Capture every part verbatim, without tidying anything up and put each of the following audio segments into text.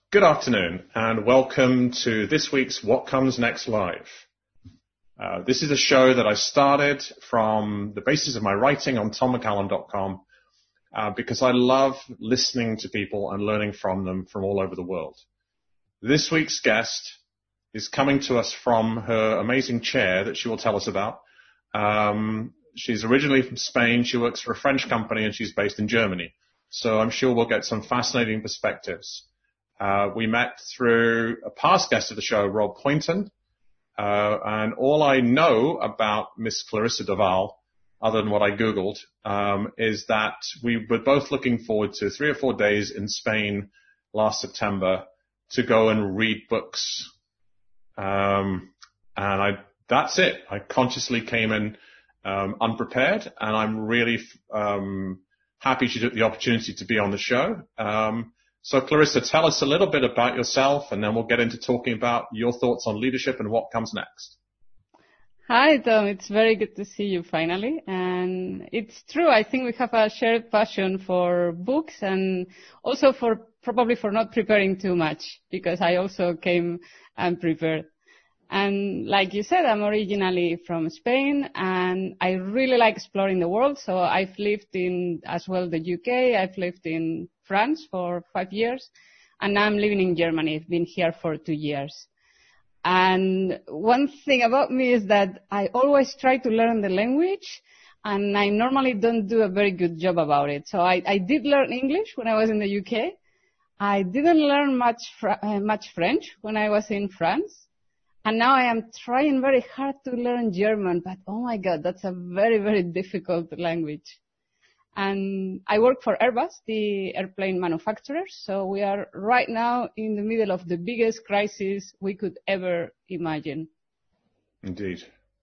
Good afternoon and welcome to this week's What Comes Next Live. Uh, this is a show that I started from the basis of my writing on tom mccallum dot com uh, because I love listening to people and learning from them from all over the world. This week's guest is coming to us from her amazing chair that she will tell us about. Um, she's originally from Spain. She works for a French company and she's based in Germany. So I'm sure we'll get some fascinating perspectives. Uh, we met through a past guest of the show, Rob Poynton, uh, and all I know about Miss Clarissa Doval, other than what I Googled, um, is that we were both looking forward to three or four days in Spain last September to go and read books. Um, and I, that's it. I consciously came in um, unprepared, and I'm really um, happy she took the opportunity to be on the show. Um, So, Clarissa, tell us a little bit about yourself, and then we'll get into talking about your thoughts on leadership and what comes next. Hi, Tom. It's very good to see you finally. And it's true. I think we have a shared passion for books and also for probably for not preparing too much, because I also came unprepared. And like you said, I'm originally from Spain, and I really like exploring the world. So I've lived in, as well, the U K. I've lived in France for five years, and now I'm living in Germany. I've been here for two years. And one thing about me is that I always try to learn the language, and I normally don't do a very good job about it. So I, I did learn English when I was in the U K. I didn't learn much, fr- uh, much French when I was in France. And now I am trying very hard to learn German, but oh my God, that's a very, very difficult language. And I work for Airbus, the airplane manufacturer, so we are right now in the middle of the biggest crisis we could ever imagine. Indeed.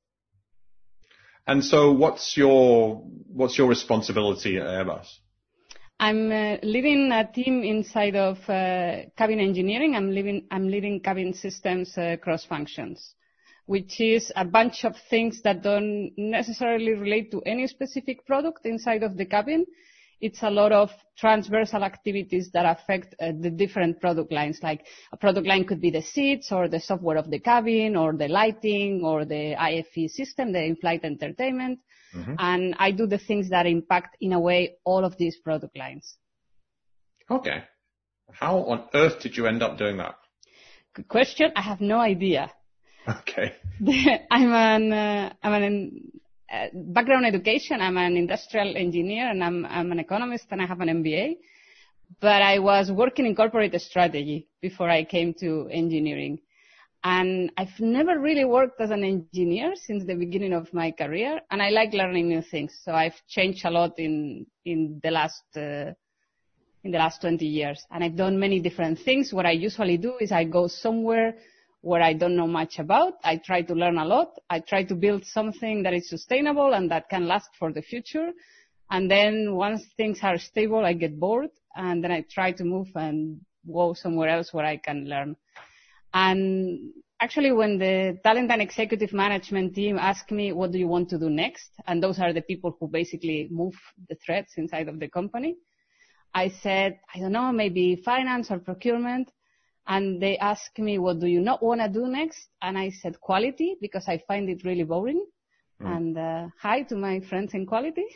And so what's your, what's your responsibility at Airbus? I'm uh, leading a team inside of uh, cabin engineering. I'm leading, I'm leading cabin systems uh, cross functions, which is a bunch of things that don't necessarily relate to any specific product inside of the cabin. It's a lot of transversal activities that affect uh, the different product lines. Like a product line could be the seats or the software of the cabin or the lighting or the I F E system, the in-flight entertainment. Mm-hmm. And I do the things that impact, in a way, all of these product lines. Okay. How on earth did you end up doing that? Good question. I have no idea. Okay. I'm an, uh, I'm an uh, background education. I'm an industrial engineer, and I'm, I'm an economist, and I have an M B A. But I was working in corporate strategy before I came to engineering. And I've never really worked as an engineer since the beginning of my career, and I like learning new things. So I've changed a lot in in the last uh, in the last twenty years, and I've done many different things. What I usually do is I go somewhere where I don't know much about. I try to learn a lot. I try to build something that is sustainable and that can last for the future. And then once things are stable, I get bored, and then I try to move and go somewhere else where I can learn. And actually, when the talent and executive management team asked me, what do you want to do next? And those are the people who basically move the threads inside of the company. I said, I don't know, maybe finance or procurement. And they asked me, what do you not want to do next? And I said quality, because I find it really boring. Mm. And uh, hi to my friends in quality.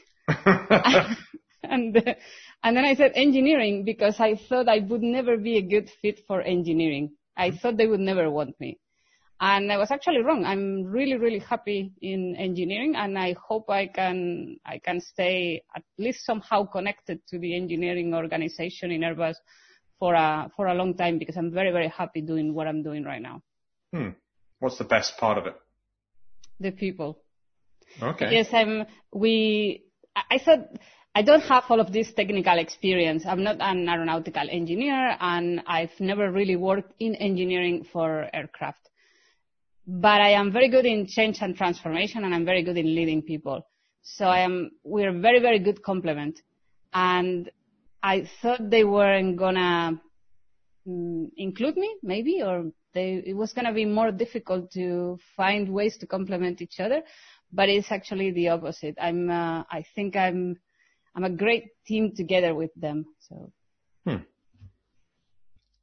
and, uh, and then I said engineering, because I thought I would never be a good fit for engineering. I thought they would never want me. And I was actually wrong. I'm really, really happy in engineering, and I hope I can I can stay at least somehow connected to the engineering organization in Airbus for a for a long time, because I'm very, very happy doing what I'm doing right now. Hmm. What's the best part of it? The people. Okay. Yes, I'm. We. I thought. I don't have all of this technical experience. I'm not an aeronautical engineer, and I've never really worked in engineering for aircraft. But I am very good in change and transformation, and I'm very good in leading people. So I am, we're a very, very good complement. And I thought they weren't gonna um, include me, maybe, or they, it was gonna be more difficult to find ways to complement each other. But it's actually the opposite. I'm, uh, I think I'm, I'm a great team together with them. So. Hmm.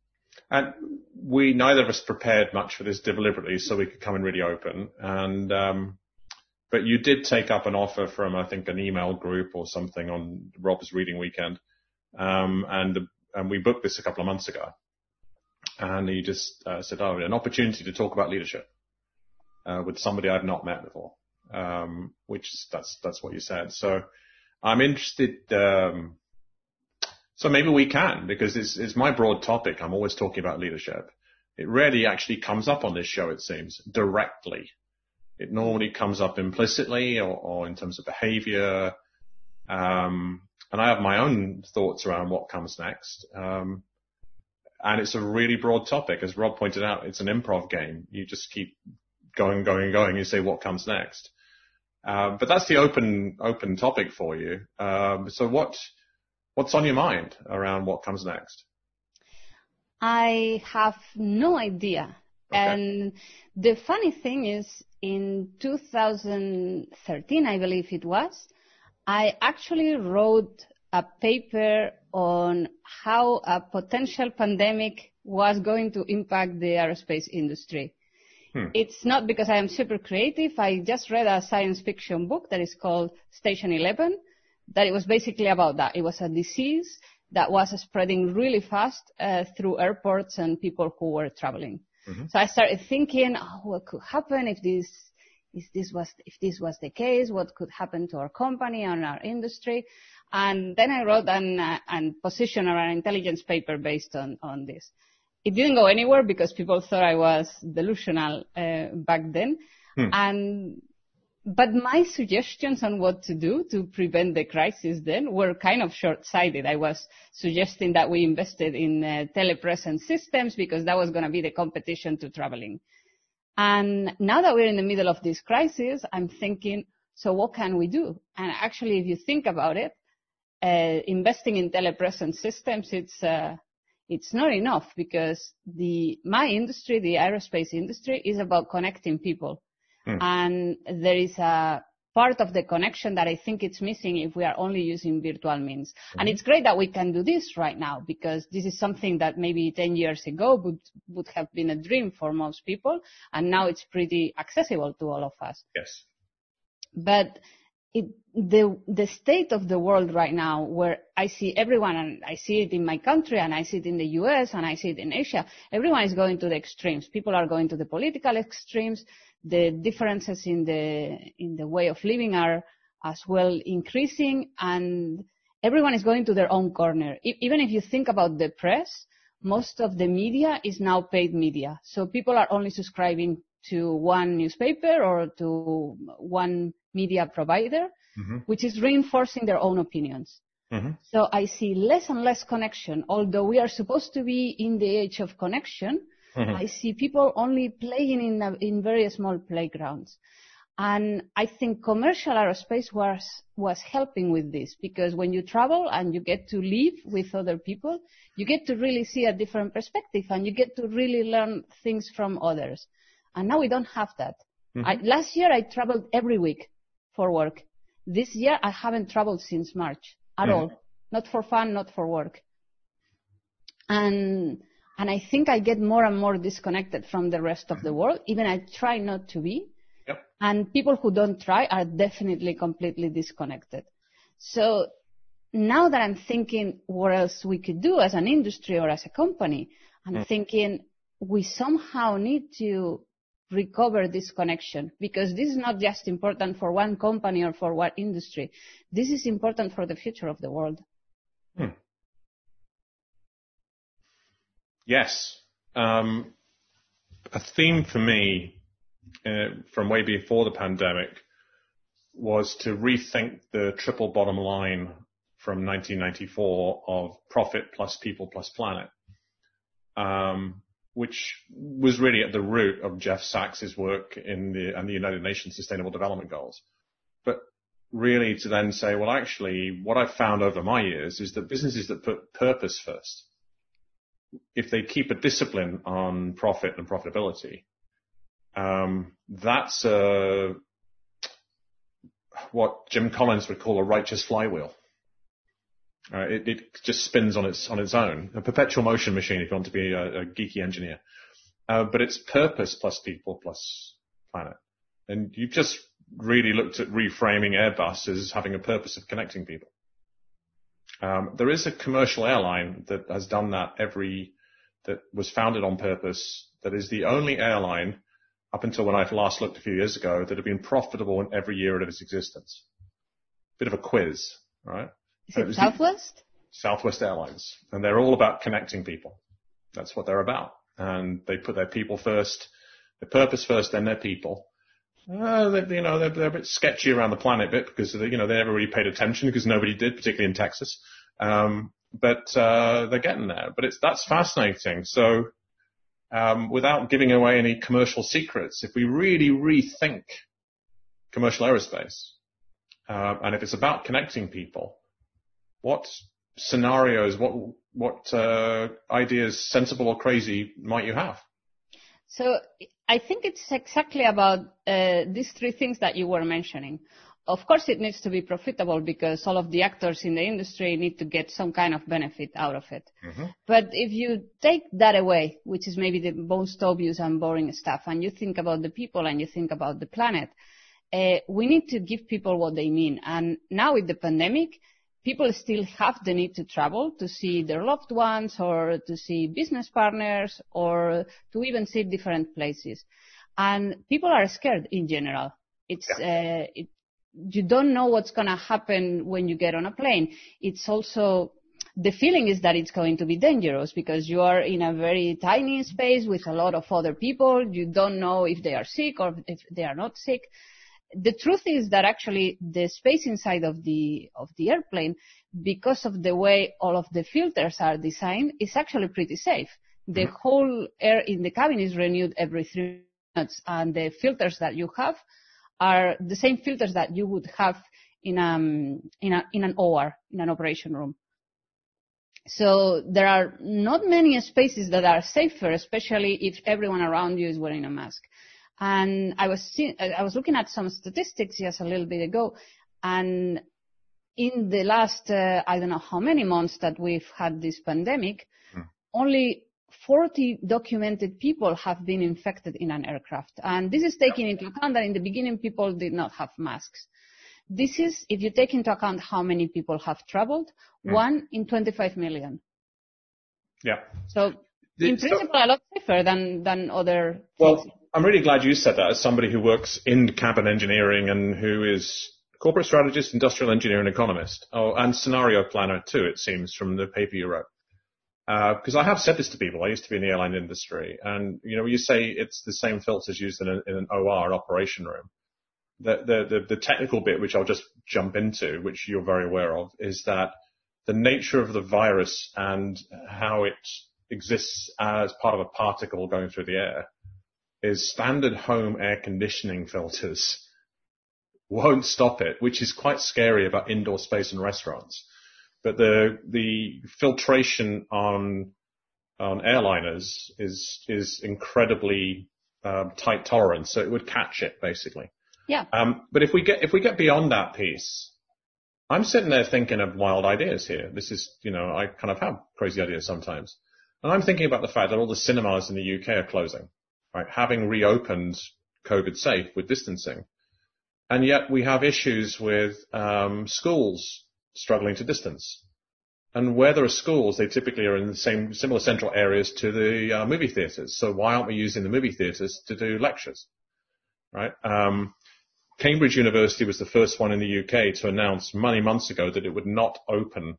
And we, neither of us prepared much for this deliberately, so we could come in really open. And, um, but you did take up an offer from, I think, an email group or something on Rob's reading weekend. Um, and, and we booked this a couple of months ago. And he just uh, said, oh, an opportunity to talk about leadership, uh, with somebody I've not met before. Um, which is, that's, that's what you said. So I'm interested, um, so maybe we can, because it's, it's my broad topic. I'm always talking about leadership. It rarely actually comes up on this show, it seems, directly. It normally comes up implicitly or, or in terms of behavior. Um, and I have my own thoughts around what comes next. Um, and it's a really broad topic. As Rob pointed out, it's an improv game. You just keep going, going, going. You say what comes next. Uh, but that's the open, open topic for you. Um, so what, what's on your mind around what comes next? I have no idea. Okay. And the funny thing is, in two thousand thirteen, I believe it was, I actually wrote a paper on how a potential pandemic was going to impact the aerospace industry. Hmm. It's not because I am super creative. I just read a science fiction book that is called Station Eleven, that it was basically about that. It was a disease that was spreading really fast uh, through airports and people who were traveling. Mm-hmm. So I started thinking, oh, what could happen if this, if this was, if this was the case? What could happen to our company and our industry? And then I wrote an, uh, an position or an intelligence paper based on, on this. It didn't go anywhere because people thought I was delusional uh, back then. Hmm. And but my suggestions on what to do to prevent the crisis then were kind of short-sighted. I was suggesting that we invested in uh, telepresence systems because that was going to be the competition to traveling. And now that we're in the middle of this crisis, I'm thinking, so what can we do? And actually, if you think about it, uh, investing in telepresence systems, it's uh, it's not enough because the my industry, the aerospace industry, is about connecting people. Mm. And there is a part of the connection that I think it's missing if we are only using virtual means. Mm-hmm. And it's great that we can do this right now because this is something that maybe ten years ago would, would have been a dream for most people. And now it's pretty accessible to all of us. Yes. But it, the, the state of the world right now, where I see everyone, and I see it in my country, and I see it in the U S, and I see it in Asia, everyone is going to the extremes. People are going to the political extremes. The differences in the in the way of living are as well increasing, and everyone is going to their own corner. I, even if you think about the press, most of the media is now paid media. So people are only subscribing to one newspaper or to one media provider, mm-hmm. which is reinforcing their own opinions. Mm-hmm. So I see less and less connection. Although we are supposed to be in the age of connection, mm-hmm. I see people only playing in, a, in very small playgrounds. And I think commercial aerospace was, was helping with this, because when you travel and you get to live with other people, you get to really see a different perspective and you get to really learn things from others. And now we don't have that. Mm-hmm. I, last year I traveled every week for work. This year I haven't traveled since March at mm-hmm. all. Not for fun, not for work. And, and I think I get more and more disconnected from the rest of the world. Even I try not to be. Yep. And people who don't try are definitely completely disconnected. So now that I'm thinking what else we could do as an industry or as a company, I'm mm. thinking we somehow need to recover this connection, because this is not just important for one company or for one industry. This is important for the future of the world. Hmm. Yes. Um, a theme for me uh, from way before the pandemic was to rethink the triple bottom line from nineteen ninety-four of profit plus people plus planet. Um, which was really at the root of Jeff Sachs's work in the, and the United Nations Sustainable Development Goals. But really to then say, well, actually, what I've found over my years is that businesses that put purpose first, if they keep a discipline on profit and profitability, um, that's a, what Jim Collins would call a righteous flywheel. Uh, it, it just spins on its on its own, a perpetual motion machine if you want to be a, a geeky engineer. Uh, but it's purpose plus people plus planet. And you've just really looked at reframing Airbus as having a purpose of connecting people. Um, there is a commercial airline that has done that every, that was founded on purpose, that is the only airline up until when I last looked a few years ago that have been profitable in every year of its existence. Bit of a quiz, right? Is it Southwest? Southwest Airlines. And they're all about connecting people. That's what they're about. And they put their people first, their purpose first, then their people. Uh, they, you know, they're, they're a bit sketchy around the planet a bit because, they, you know, they never really paid attention because nobody did, particularly in Texas. Um, but, uh, they're getting there. But it's, that's fascinating. So, um, without giving away any commercial secrets, if we really rethink commercial aerospace, uh, and if it's about connecting people, what scenarios, what, what, uh, ideas, sensible or crazy, might you have? So I think it's exactly about uh, these three things that you were mentioning. Of course, it needs to be profitable because all of the actors in the industry need to get some kind of benefit out of it. Mm-hmm. But if you take that away, which is maybe the most obvious and boring stuff, and you think about the people and you think about the planet, uh, we need to give people what they mean. And now with the pandemic, people still have the need to travel to see their loved ones or to see business partners or to even see different places. And people are scared in general. It's, yeah. uh, it, you don't know what's going to happen when you get on a plane. It's also, the feeling is that it's going to be dangerous because you are in a very tiny space with a lot of other people. You don't know if they are sick or if they are not sick. The truth is that actually the space inside of the of the airplane, because of the way all of the filters are designed, is actually pretty safe. The mm-hmm. whole air in the cabin is renewed every three minutes, and the filters that you have are the same filters that you would have in um in a in an O R, in an operation room. So there are not many spaces that are safer, especially if everyone around you is wearing a mask. And I was see, I was looking at some statistics just a little bit ago, and in the last uh, I don't know how many months that we've had this pandemic, hmm. only forty documented people have been infected in an aircraft. And this is taking into account that in the beginning people did not have masks. This is, if you take into account how many people have traveled, hmm. one in twenty-five million. Yeah. So the, in principle, so, a lot safer than, than other well, things. I'm really glad you said that as somebody who works in cabin engineering and who is corporate strategist, industrial engineer and economist. Oh, and scenario planner too, it seems, from the paper you wrote. Because uh, I have said this to people. I used to be in the airline industry. And, you know, you say it's the same filters used in, a, in an O R, an operation room. The, the, the, the technical bit, which I'll just jump into, which you're very aware of, is that the nature of the virus and how it exists as part of a particle going through the air is standard home air conditioning filters won't stop it, which is quite scary about indoor space and restaurants. But the the filtration on on airliners is is incredibly um, tight tolerance, so it would catch it basically. Yeah. Um, but if we get if we get beyond that piece, I'm sitting there thinking of wild ideas here. This is, you know, I kind of have crazy ideas sometimes, and I'm thinking about the fact that all the cinemas in the U K are closing. Right, having reopened COVID safe with distancing. And yet we have issues with um, schools struggling to distance. And where there are schools, they typically are in the same similar central areas to the uh, movie theatres. So why aren't we using the movie theatres to do lectures? Right? Um, Cambridge University was the first one in the U K to announce many months ago that it would not open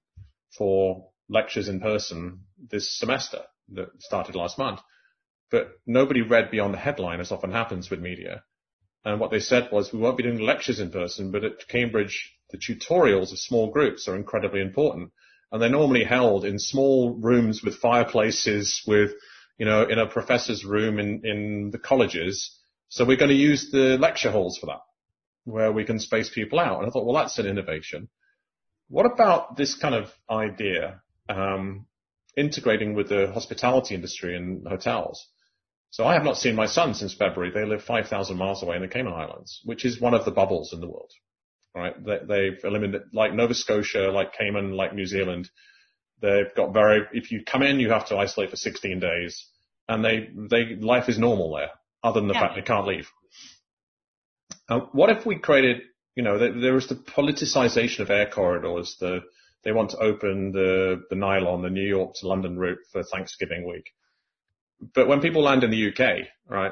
for lectures in person this semester that started last month. But nobody read beyond the headline, as often happens with media. And what they said was, we won't be doing lectures in person, but at Cambridge, the tutorials of small groups are incredibly important. And they're normally held in small rooms with fireplaces, with, you know, in a professor's room in, in the colleges. So we're going to use the lecture halls for that, where we can space people out. And I thought, well, that's an innovation. What about this kind of idea, um, integrating with the hospitality industry and hotels? So I have not seen my son since February. They live five thousand miles away in the Cayman Islands, which is one of the bubbles in the world, right? They, they've eliminated, like Nova Scotia, like Cayman, like New Zealand. They've got very, if you come in, you have to isolate for sixteen days, and they, they, life is normal there, other than the yeah. fact they can't leave. Uh, what if we created, you know, there, there was the politicization of air corridors, the, they want to open the, the Nylon, the New York to London route for Thanksgiving week. But when people land in the U K, right,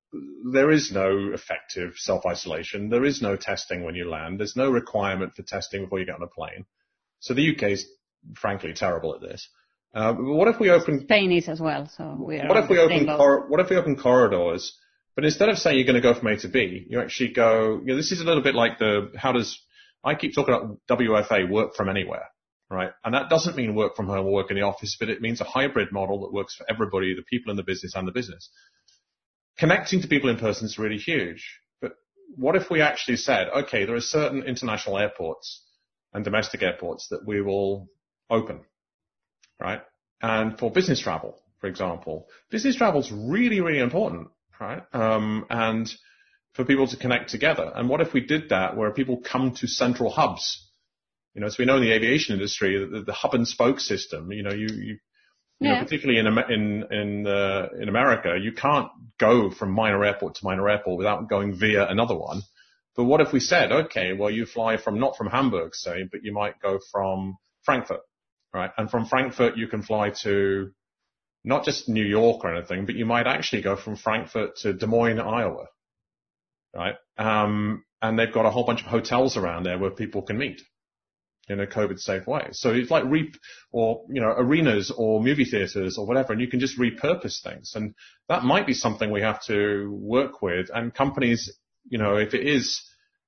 there is no effective self-isolation. There is no testing when you land. There's no requirement for testing before you get on a plane. So the U K is frankly terrible at this. Uh, but what if we open Spain is as well? So we are. What if we open? Cor- what if we open corridors? But instead of saying you're going to go from A to B, you actually go. You know, this is a little bit like the how does I keep talking about W F A, work from anywhere, right? And that doesn't mean work from home or work in the office, but it means a hybrid model that works for everybody, the people in the business and the business. Connecting to people in person is really huge. But what if we actually said, okay, there are certain international airports and domestic airports that we will open, right? And for business travel, for example, business travel is really, really important, right? Um, and for people to connect together. And what if we did that where people come to central hubs? You know, so we know in the aviation industry, the, the hub and spoke system, you know, you, you, you yeah. know, particularly in, in, in, uh, in America, you can't go from minor airport to minor airport without going via another one. But what if we said, okay, well, you fly from, not from Hamburg, say, but you might go from Frankfurt, right? And from Frankfurt, you can fly to not just New York or anything, but you might actually go from Frankfurt to Des Moines, Iowa, right? Um, and they've got a whole bunch of hotels around there where people can meet in a COVID-safe way. So it's like re, or, you know, arenas or movie theaters or whatever, and you can just repurpose things. And that might be something we have to work with. And companies, you know, if it is,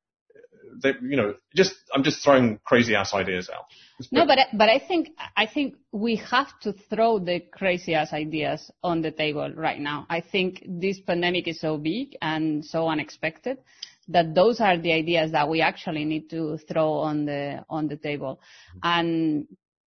they, you know, just, I'm just throwing crazy ass ideas out. No, but, but I think, I think we have to throw the crazy ass ideas on the table right now. I think this pandemic is so big and so unexpected that those are the ideas that we actually need to throw on the on the table. And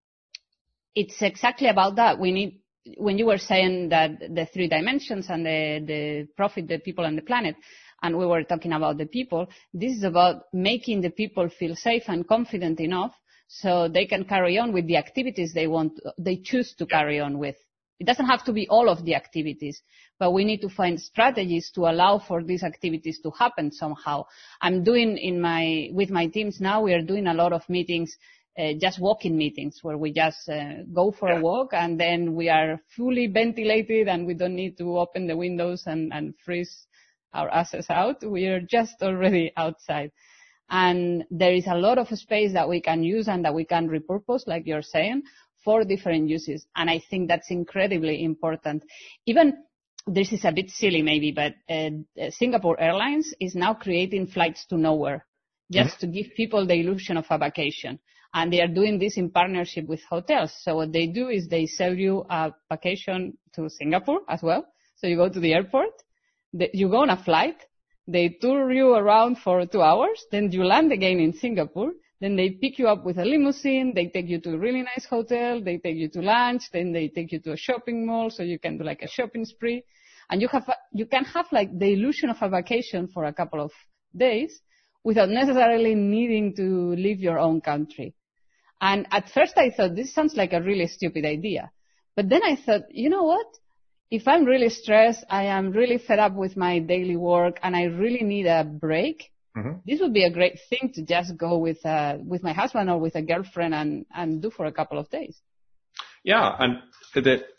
it's exactly about that. We need, when you were saying that the three dimensions and the, the profit, the people and the planet, and we were talking about the people, this is about making the people feel safe and confident enough so they can carry on with the activities they want, they choose to carry on with. It doesn't have to be all of the activities, but we need to find strategies to allow for these activities to happen somehow. I'm doing in my, with my teams now, we are doing a lot of meetings, uh, just walking meetings where we just uh, go for yeah. a walk and then we are fully ventilated and we don't need to open the windows and, and freeze our asses out. We are just already outside. And there is a lot of space that we can use and that we can repurpose, like you're saying, for different uses. And I think that's incredibly important. Even, this is a bit silly maybe, but uh, Singapore Airlines is now creating flights to nowhere just mm-hmm. to give people the illusion of a vacation. And they are doing this in partnership with hotels. So what they do is they sell you a vacation to Singapore as well. So you go to the airport, the, you go on a flight, they tour you around for two hours, then you land again in Singapore. Then they pick you up with a limousine, they take you to a really nice hotel, they take you to lunch, then they take you to a shopping mall so you can do like a shopping spree. And you have, you can have like the illusion of a vacation for a couple of days without necessarily needing to leave your own country. And at first I thought, this sounds like a really stupid idea. But then I thought, you know what? If I'm really stressed, I am really fed up with my daily work and I really need a break, mm-hmm. this would be a great thing to just go with uh, with my husband or with a girlfriend and, and do for a couple of days. Yeah, and the, uh,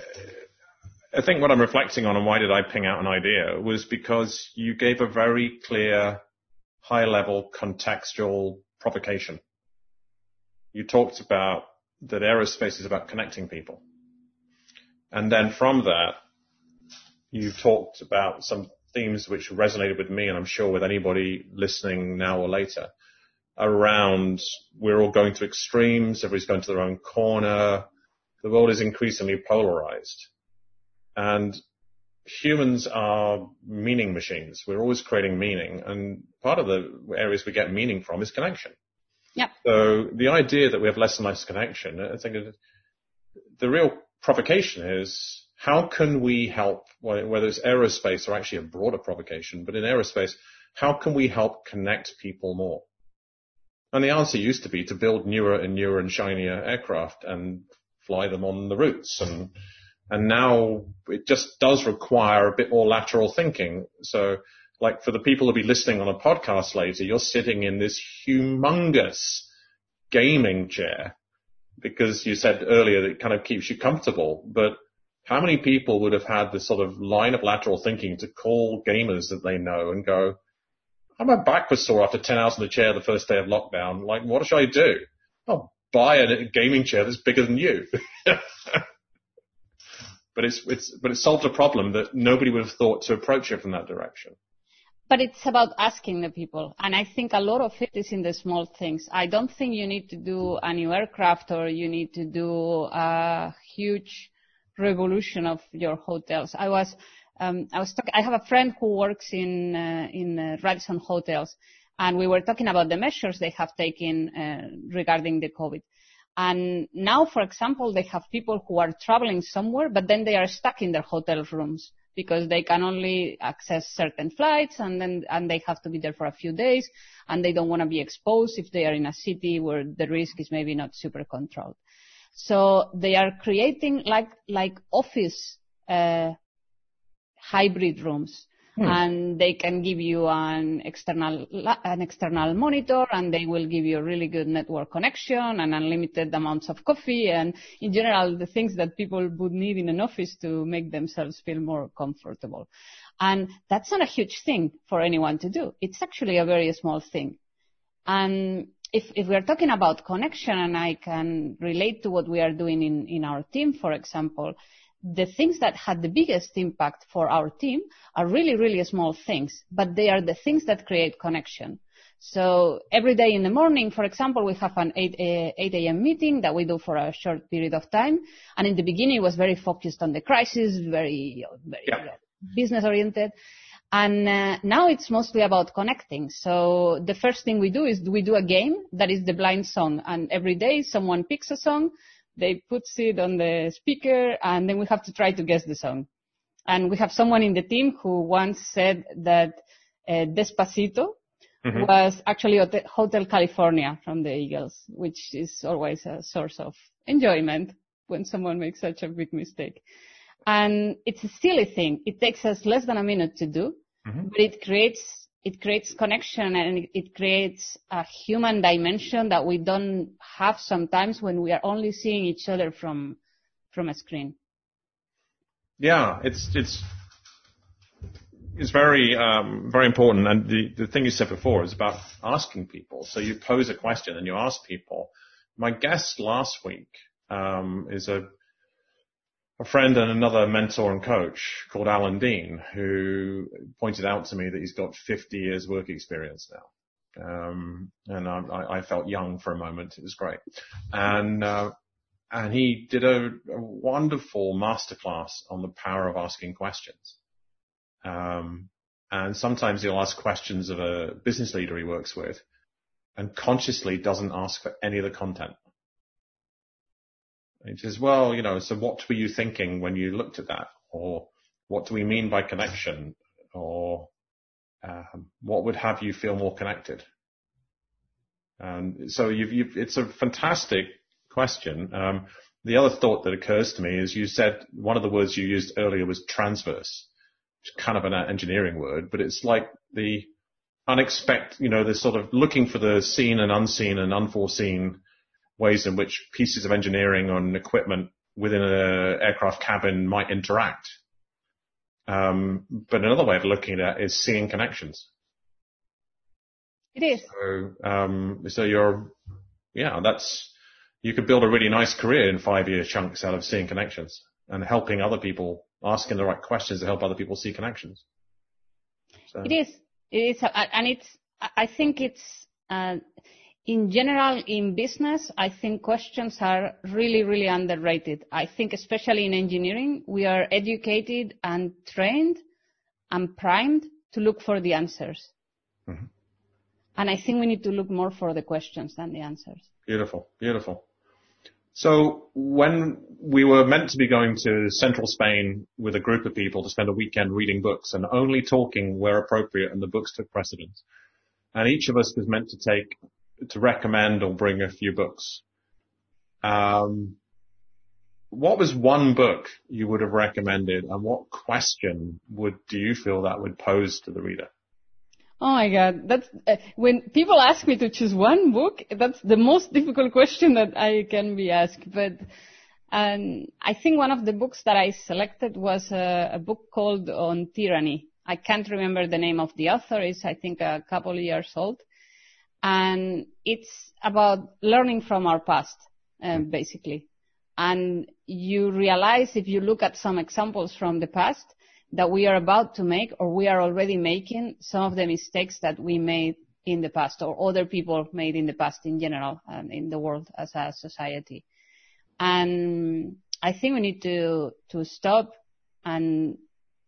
I think what I'm reflecting on and why did I ping out an idea was because you gave a very clear, high-level, contextual provocation. You talked about that aerospace is about connecting people. And then from that, you talked about some themes which resonated with me and I'm sure with anybody listening now or later around we're all going to extremes, everybody's going to their own corner, the world is increasingly polarized. And humans are meaning machines. We're always creating meaning. And part of the areas we get meaning from is connection. Yep. So the idea that we have less and less connection, I think the real provocation is how can we help, whether it's aerospace or actually a broader provocation, but in aerospace, how can we help connect people more? And the answer used to be to build newer and newer and shinier aircraft and fly them on the routes. And, and now it just does require a bit more lateral thinking. So like for the people who'll be listening on a podcast later, you're sitting in this humongous gaming chair because you said earlier that it kind of keeps you comfortable. But how many people would have had this sort of line of lateral thinking to call gamers that they know and go, my back was sore after ten hours in the chair the first day of lockdown. Like, what should I do? I'll buy a gaming chair that's bigger than you. But it's, it's, but it solved a problem that nobody would have thought to approach it from that direction. But it's about asking the people. And I think a lot of it is in the small things. I don't think you need to do a new aircraft or you need to do a huge revolution of your hotels. I was, Um, I was talking, I have a friend who works in, uh, in uh, Radisson Hotels, and we were talking about the measures they have taken, uh, regarding the COVID. And now, for example, they have people who are traveling somewhere, but then they are stuck in their hotel rooms because they can only access certain flights and then, and they have to be there for a few days and they don't want to be exposed if they are in a city where the risk is maybe not super controlled. So they are creating like, like office, uh, hybrid rooms, hmm. and they can give you an external an external monitor, and they will give you a really good network connection and unlimited amounts of coffee, and in general the things that people would need in an office to make themselves feel more comfortable. And that's not a huge thing for anyone to do. It's actually a very small thing. And if if we are talking about connection, and I can relate to what we are doing in in our team, for example, the things that had the biggest impact for our team are really, really small things, but they are the things that create connection. So every day in the morning, for example, we have an eight a.m. meeting that we do for a short period of time. And in the beginning, it was very focused on the crisis, very, very yeah. business oriented. And uh, now it's mostly about connecting. So the first thing we do is we do a game that is the blind song. And every day someone picks a song, they put it on the speaker, and then we have to try to guess the song. And we have someone in the team who once said that uh, Despacito mm-hmm. was actually Hotel California from the Eagles, which is always a source of enjoyment when someone makes such a big mistake. And it's a silly thing. It takes us less than a minute to do, mm-hmm. but it creates It creates connection, and it creates a human dimension that we don't have sometimes when we are only seeing each other from from a screen. Yeah, it's it's it's very um, very important. And the the thing you said before is about asking people. So you pose a question and you ask people. My guest last week um, is a a friend and another mentor and coach called Alan Dean, who pointed out to me that he's got fifty years work experience now. Um, and I, I felt young for a moment. It was great. And, uh, and he did a, a wonderful masterclass on the power of asking questions. Um, and sometimes he'll ask questions of a business leader he works with and consciously doesn't ask for any of the content. It says, well, you know, so what were you thinking when you looked at that? Or what do we mean by connection? Or um, what would have you feel more connected? And so you've, you've, it's a fantastic question. Um, the other thought that occurs to me is you said one of the words you used earlier was transverse, which is kind of an engineering word, but it's like the unexpected, you know, the sort of looking for the seen and unseen and unforeseen ways in which pieces of engineering and equipment within an aircraft cabin might interact. Um, but another way of looking at it is seeing connections. It is. So, um, so you're, yeah, that's, you could build a really nice career in five-year chunks out of seeing connections and helping other people, asking the right questions to help other people see connections. So. It is. It is. And it's, I think it's, uh, in general, in business, I think questions are really, really underrated. I think especially in engineering, we are educated and trained and primed to look for the answers. Mm-hmm. And I think we need to look more for the questions than the answers. Beautiful, beautiful. So when we were meant to be going to central Spain with a group of people to spend a weekend reading books and only talking where appropriate, and the books took precedence. And each of us was meant to take to recommend or bring a few books, um, what was one book you would have recommended, and what question would do you feel that would pose to the reader? Oh my God, that's uh, when people ask me to choose one book. That's the most difficult question that I can be asked. But um, I think one of the books that I selected was a, a book called On Tyranny. I can't remember the name of the author. It's I think a couple of years old, and it's about learning from our past, um, basically. And you realize if you look at some examples from the past, that we are about to make or we are already making some of the mistakes that we made in the past or other people made in the past in general and in the world as a society. And I think we need to, to stop and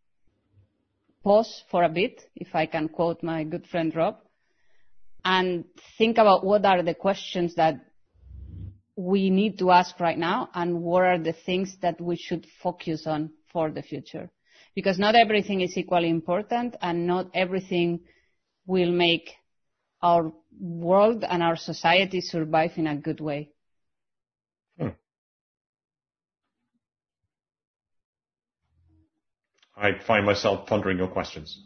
pause for a bit, if I can quote my good friend Rob, and think about what are the questions that we need to ask right now and what are the things that we should focus on for the future. Because not everything is equally important and not everything will make our world and our society survive in a good way. Hmm. I find myself pondering your questions.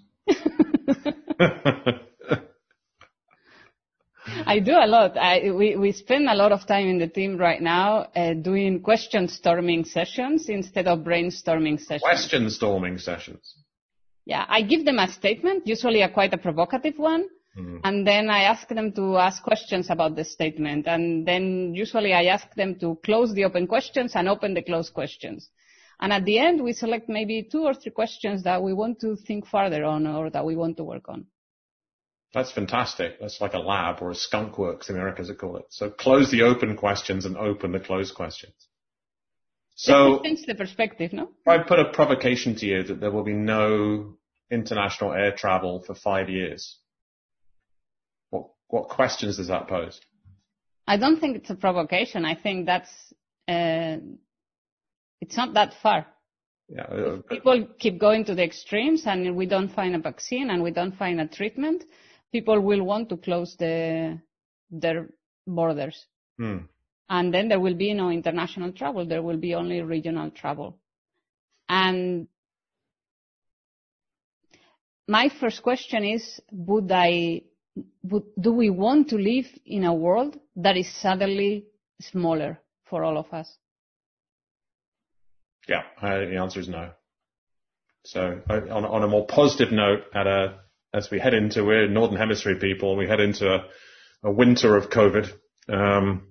I do a lot. I, we, we spend a lot of time in the team right now uh, doing question storming sessions instead of brainstorming sessions. Question storming sessions. Yeah, I give them a statement, usually a quite a provocative one, mm. and then I ask them to ask questions about the statement, and then usually I ask them to close the open questions and open the closed questions. And at the end, we select maybe two or three questions that we want to think further on or that we want to work on. That's fantastic. That's like a lab or a skunk works, the Americans would call it. So close the open questions and open the closed questions. So change the perspective, no? If I put a provocation to you that there will be no international air travel for five years, what what questions does that pose? I don't think it's a provocation. I think that's uh, it's not that far. Yeah, uh, if people keep going to the extremes and we don't find a vaccine and we don't find a treatment, people will want to close the their borders. Hmm. And then there will be no international travel. There will be only regional travel. And my first question is, would I, would, do we want to live in a world that is suddenly smaller for all of us? Yeah, uh, the answer is no. So on, on a more positive note, at a, as we head into, we're Northern Hemisphere people, we head into a, a winter of COVID. Um,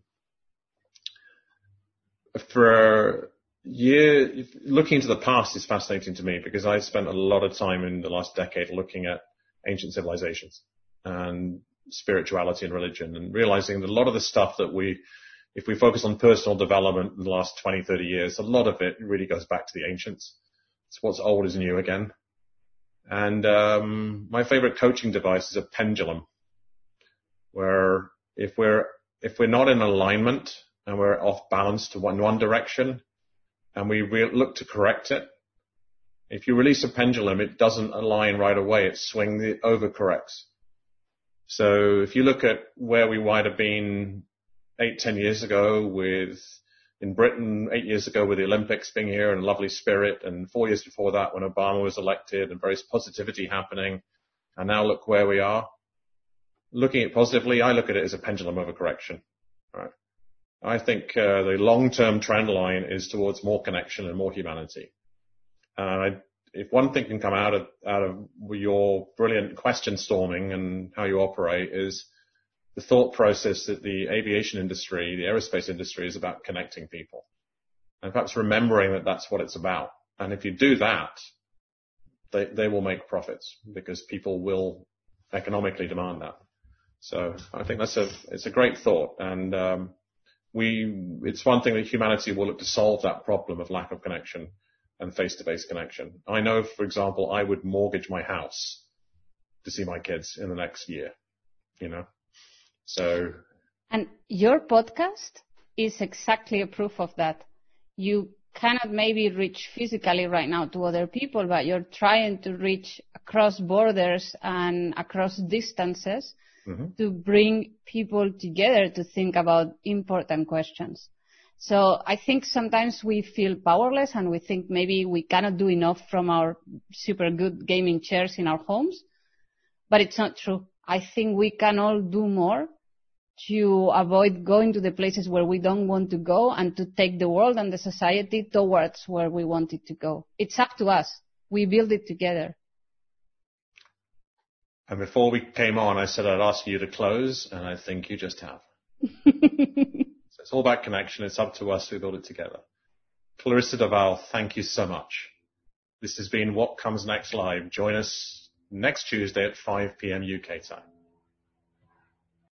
for a year, looking into the past is fascinating to me because I spent a lot of time in the last decade looking at ancient civilizations and spirituality and religion and realizing that a lot of the stuff that we, if we focus on personal development in the last twenty, thirty years, a lot of it really goes back to the ancients. It's what's old is new again. And um, my favorite coaching device is a pendulum, where if we're if we're not in alignment and we're off balance to one one direction, and we re- look to correct it, if you release a pendulum, it doesn't align right away. It swings, it overcorrects. So if you look at where we might have been eight, ten years ago with in Britain, eight years ago with the Olympics being here and a lovely spirit, and four years before that when Obama was elected and various positivity happening, and now look where we are. Looking at it positively, I look at it as a pendulum overcorrection. Right? I think uh, the long-term trend line is towards more connection and more humanity. And I, if one thing can come out of out of your brilliant question storming and how you operate is the thought process that the aviation industry, the aerospace industry is about connecting people. And perhaps remembering that that's what it's about. And if you do that, they, they will make profits because people will economically demand that. So I think that's a, it's a great thought. And, um, we, it's one thing that humanity will look to solve that problem of lack of connection and face-to-face connection. I know, for example, I would mortgage my house to see my kids in the next year, you know? So. And your podcast is exactly a proof of that. You cannot maybe reach physically right now to other people, but you're trying to reach across borders and across distances mm-hmm. to bring people together to think about important questions. So I think sometimes we feel powerless and we think maybe we cannot do enough from our super good gaming chairs in our homes, but it's not true. I think we can all do more to avoid going to the places where we don't want to go and to take the world and the society towards where we want it to go. It's up to us. We build it together. And before we came on, I said I'd ask you to close, and I think you just have. So it's all about connection. It's up to us to build it together. Clarissa Doval, thank you so much. This has been What Comes Next Live. Join us next Tuesday at five p.m. U K time.